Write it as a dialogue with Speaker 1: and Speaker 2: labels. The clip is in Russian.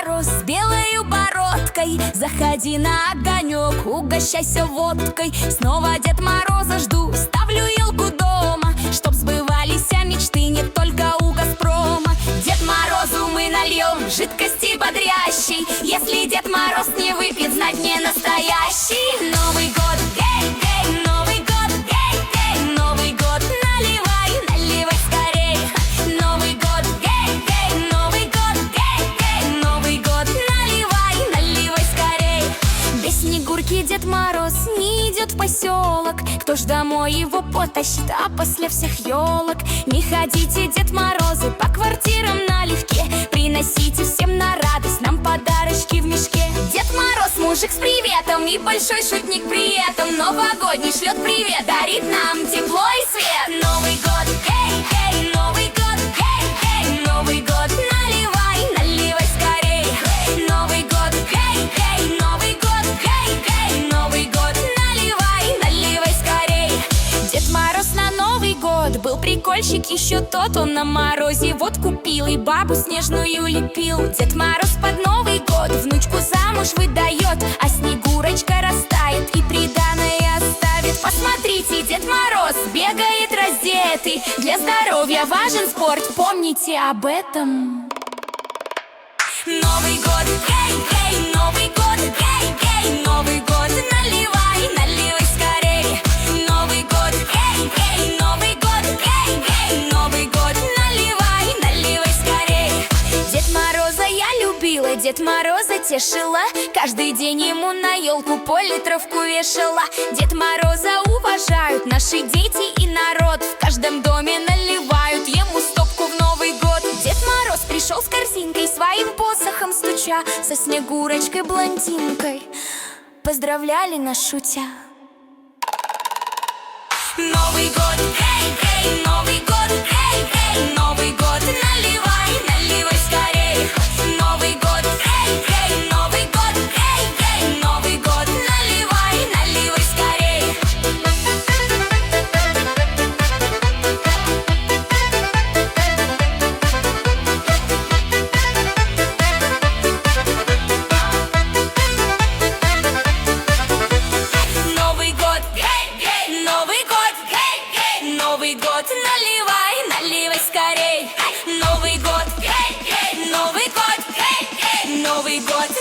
Speaker 1: Мороз с белой бородкой, заходи на огонек, угощайся водкой. Снова Дед Мороза жду, ставлю елку дома, чтоб сбывались мечты не только у Газпрома. Дед Морозу мы нальем жидкости бодрящей, если Дед Мороз не выпьет, знать не настоящий. Новый год, гей-гей, Новый год, гей-гей, Новый год, наливай, наливай скорей. Новый год, гей-гей, Новый год, гей-гей, Новый год, наливай, наливай скорей. Без Снегурки Дед Мороз не идет в поселок, кто ж домой его потащит, а после всех елок? Не ходите, Дед Морозы, по квартирам налегке, приносите всем на радость нам подарочки в мешке. Дед Мороз мужик с приветом и большой шутник при этом, новогодний шлет привет, дарит нам тепло и свет. Новый год, гей-гей, Новый год, гей-гей, Новый год, наливай, наливай скорей. Новый год, гей-гей, Новый год, гей-гей, Новый год, наливай, наливай скорей. Дед Мороз на Новый год был прикольщик еще тот, он на морозе вот купил и бабу снежную лепил. Дед Мороз под Новый год внучку замуж выдает, а Снегурочка растает и приданое оставит. Посмотрите, Дед Мороз бегает раздетый, для здоровья важен спорт, помните об этом. Новый год, гей-гей, Новый год, гей-гей, Новый год, наливай, наливай скорей. Новый год, гей-гей, Новый год, гей-гей, Новый год, наливай, наливай скорей. Дед Мороза я любила, Дед Мороза тешила, каждый день ему на елку пол-литровку вешала. Дед Мороза уважают наши дети и народ, в каждом доме наливают ему стопку в Новый год. Дед Мороз пришел с корзинкой, своим посохом стуча, со Снегурочкой блондинкой поздравляли нас шутя. Новый год, гей-гей, Новый год, гей-гей, Новый год, наливай, наливай скорей. Новый год, гей-гей, Новый год, гей-гей, Новый год, наливай, наливай скорей. Новый год, гей-гей, Новый год, гей-гей, Новый год, наливай, наливай скорей. Новый год, гей-гей, Новый год, гей-гей, Новый год.